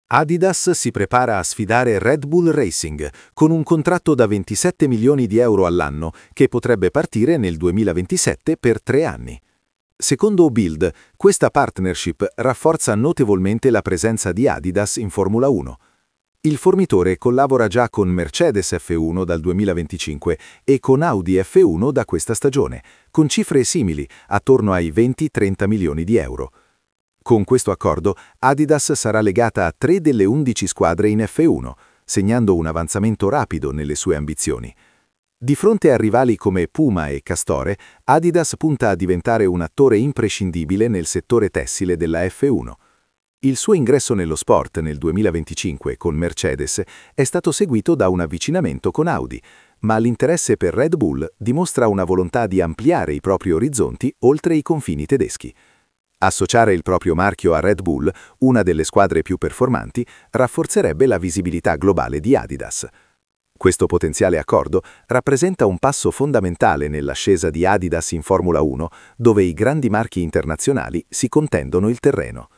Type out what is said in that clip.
Adidas si prepara a sfidare Red Bull Racing con un contratto da 27 milioni di euro all'anno che potrebbe partire nel 2027 per 3 anni. Secondo Bild, questa partnership rafforza notevolmente la presenza di Adidas in Formula 1. Il fornitore collabora già con Mercedes F1 dal 2025 e con Audi F1 da questa stagione, con cifre simili, attorno ai 20-30 milioni di euro. Con questo accordo, Adidas sarà legata a 3 delle 11 squadre in F1, segnando un avanzamento rapido nelle sue ambizioni. Di fronte a rivali come Puma e Castore, Adidas punta a diventare un attore imprescindibile nel settore tessile della F1. Il suo ingresso nello sport nel 2025 con Mercedes è stato seguito da un avvicinamento con Audi, ma l'interesse per Red Bull dimostra una volontà di ampliare i propri orizzonti oltre i confini tedeschi. Associare il proprio marchio a Red Bull, una delle squadre più performanti, rafforzerebbe la visibilità globale di Adidas. Questo potenziale accordo rappresenta un passo fondamentale nell'ascesa di Adidas in Formula 1, dove i grandi marchi internazionali si contendono il terreno.